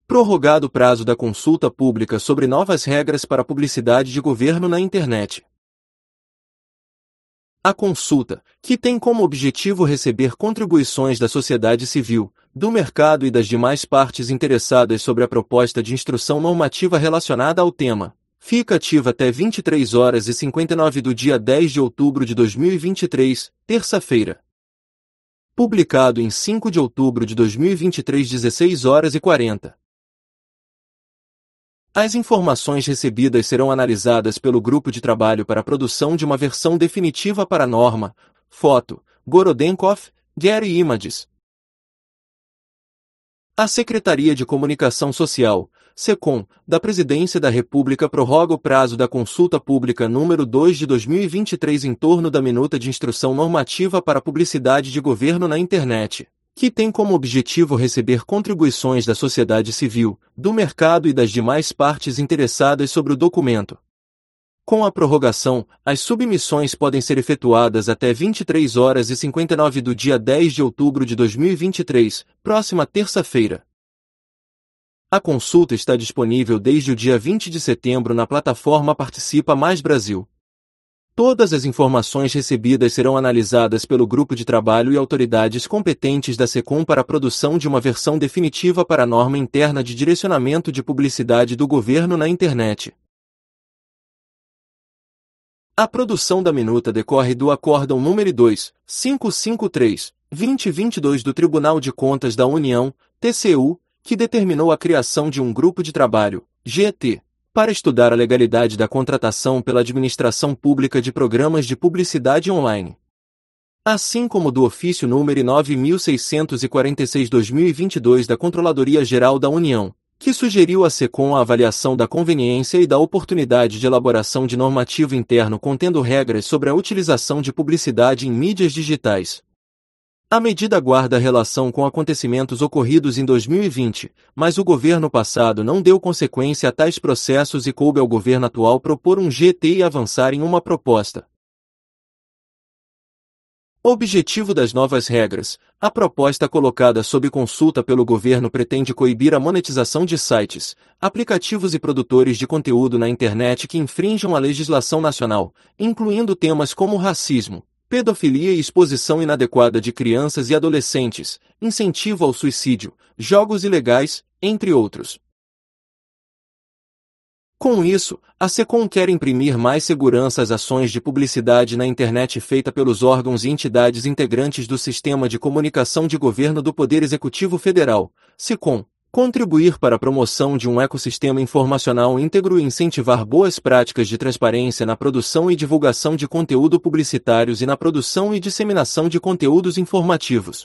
Prorrogado o prazo da consulta pública sobre novas regras para publicidade de governo na internet. A consulta, que tem como objetivo receber contribuições da sociedade civil, do mercado e das demais partes interessadas sobre a proposta de instrução normativa relacionada ao tema, fica ativa até 23h59 do dia 10 de outubro de 2023, terça-feira. Publicado em 5 de outubro de 2023, 16h40. As informações recebidas serão analisadas pelo grupo de trabalho para a produção de uma versão definitiva para a norma. Foto: Gorodenkov, Getty Images. A Secretaria de Comunicação Social, SECOM, da Presidência da República prorroga o prazo da consulta pública número 2 de 2023 em torno da minuta de instrução normativa para a publicidade de governo na internet, que tem como objetivo receber contribuições da sociedade civil, do mercado e das demais partes interessadas sobre o documento. Com a prorrogação, as submissões podem ser efetuadas até 23h59 do dia 10 de outubro de 2023, próxima terça-feira. A consulta está disponível desde o dia 20 de setembro na plataforma Participa Mais Brasil. Todas as informações recebidas serão analisadas pelo grupo de trabalho e autoridades competentes da SECOM para a produção de uma versão definitiva para a norma interna de direcionamento de publicidade do governo na internet. A produção da minuta decorre do Acórdão nº 2.553/2022 do Tribunal de Contas da União, TCU, que determinou a criação de um grupo de trabalho, GT, para estudar a legalidade da contratação pela administração pública de programas de publicidade online. Assim como do ofício número 9646/2022 da Controladoria Geral da União, que sugeriu à SECOM a avaliação da conveniência e da oportunidade de elaboração de normativo interno contendo regras sobre a utilização de publicidade em mídias digitais. A medida guarda relação com acontecimentos ocorridos em 2020, mas o governo passado não deu consequência a tais processos e coube ao governo atual propor um GT e avançar em uma proposta. Objetivo das novas regras: a proposta colocada sob consulta pelo governo pretende coibir a monetização de sites, aplicativos e produtores de conteúdo na internet que infrinjam a legislação nacional, incluindo temas como racismo, pedofilia e exposição inadequada de crianças e adolescentes, incentivo ao suicídio, jogos ilegais, entre outros. Com isso, a SECOM quer imprimir mais segurança às ações de publicidade na internet feita pelos órgãos e entidades integrantes do Sistema de Comunicação de Governo do Poder Executivo Federal, SECOM, contribuir para a promoção de um ecossistema informacional íntegro e incentivar boas práticas de transparência na produção e divulgação de conteúdo publicitários e na produção e disseminação de conteúdos informativos.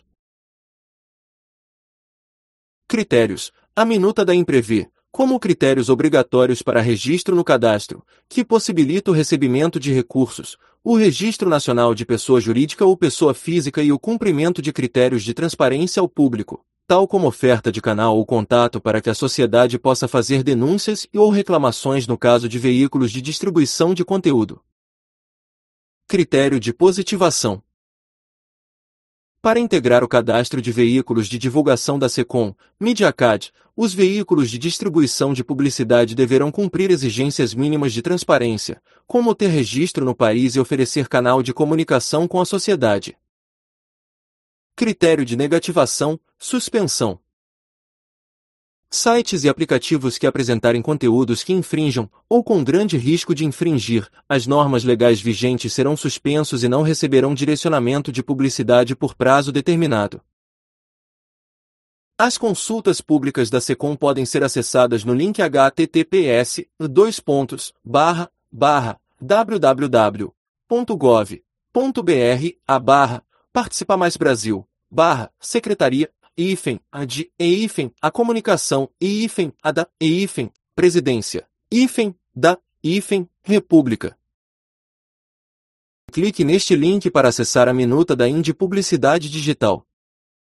Critérios: a minuta da Imprevê, como critérios obrigatórios para registro no cadastro, que possibilita o recebimento de recursos, o Registro Nacional de Pessoa Jurídica ou Pessoa Física e o cumprimento de critérios de transparência ao público, tal como oferta de canal ou contato para que a sociedade possa fazer denúncias ou reclamações no caso de veículos de distribuição de conteúdo. Critério de positivação. Para integrar o cadastro de veículos de divulgação da SECOM, Mediacad, os veículos de distribuição de publicidade deverão cumprir exigências mínimas de transparência, como ter registro no país e oferecer canal de comunicação com a sociedade. Critério de negativação, suspensão. Sites e aplicativos que apresentarem conteúdos que infrinjam, ou com grande risco de infringir, as normas legais vigentes serão suspensos e não receberão direcionamento de publicidade por prazo determinado. As consultas públicas da SECOM podem ser acessadas no link https://www.gov.br/Participa Mais Brasil, Secretaria, a Comunicação, Presidência, República. Clique neste link para acessar a minuta da Publicidade Digital.